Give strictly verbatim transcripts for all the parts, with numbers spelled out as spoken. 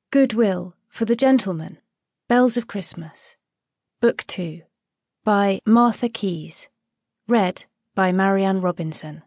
Goodwill for the Gentleman, Bells of Christmas, Book two, by Martha Keyes, read by Marianne Robinson.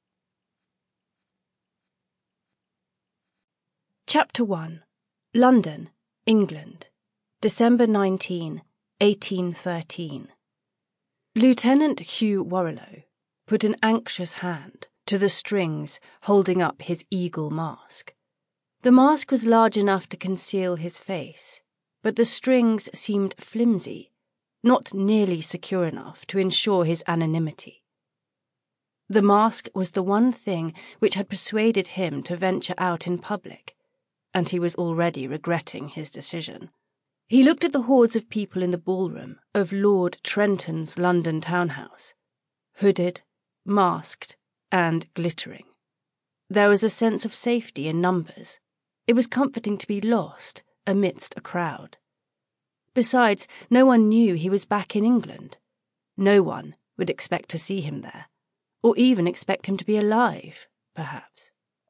Chapter one. London, England, December nineteenth, eighteen thirteen. Lieutenant Hugh Warrilow put an anxious hand to the strings holding up his eagle mask. The mask was large enough to conceal his face, but the strings seemed flimsy, not nearly secure enough to ensure his anonymity. The mask was the one thing which had persuaded him to venture out in public, and he was already regretting his decision. He looked at the hordes of people in the ballroom of Lord Trenton's London townhouse, hooded, masked, and glittering. There was a sense of safety in numbers. It was comforting to be lost amidst a crowd. Besides, no one knew he was back in England. No one would expect to see him there, or even expect him to be alive, perhaps.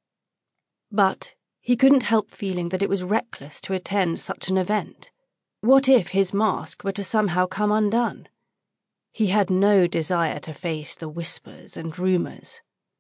But he couldn't help feeling that it was reckless to attend such an event. What if his mask were to somehow come undone? He had no desire to face the whispers and rumours.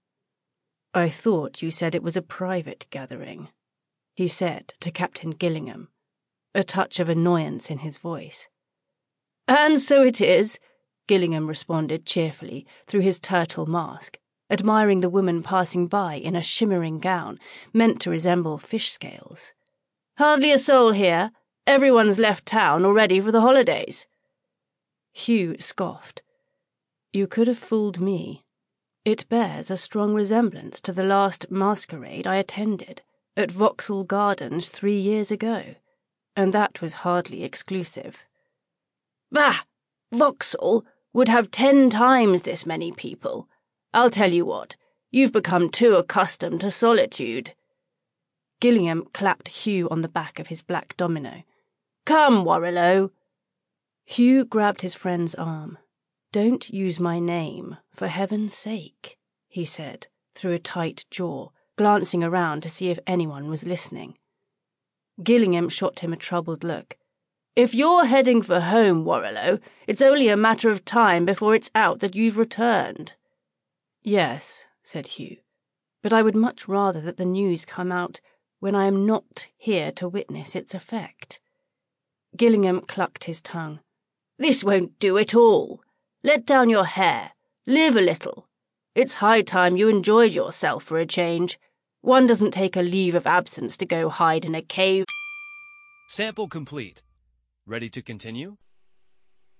"I thought you said it was a private gathering," he said to Captain Gillingham, a touch of annoyance in his voice. "And so it is," Gillingham responded cheerfully through his turtle mask, admiring the woman passing by in a shimmering gown meant to resemble fish scales. "Hardly a soul here. Everyone's left town already for the holidays." Hugh scoffed. "You could have fooled me. It bears a strong resemblance to the last masquerade I attended at Vauxhall Gardens three years ago, and that was hardly exclusive." "Bah! Vauxhall would have ten times this many people. I'll tell you what, you've become too accustomed to solitude." Gillingham clapped Hugh on the back of his black domino. "Come, Warrilow." Hugh grabbed his friend's arm. "Don't use my name, for heaven's sake," he said, through a tight jaw, glancing around to see if anyone was listening. Gillingham shot him a troubled look. "If you're heading for home, Warrilow, it's only a matter of time before it's out that you've returned." "Yes," said Hugh, "but I would much rather that the news come out when I am not here to witness its effect." Gillingham clucked his tongue. "This won't do at all. Let down your hair. Live a little. It's high time you enjoyed yourself for a change. One doesn't take a leave of absence to go hide in a cave." Sample complete. Ready to continue?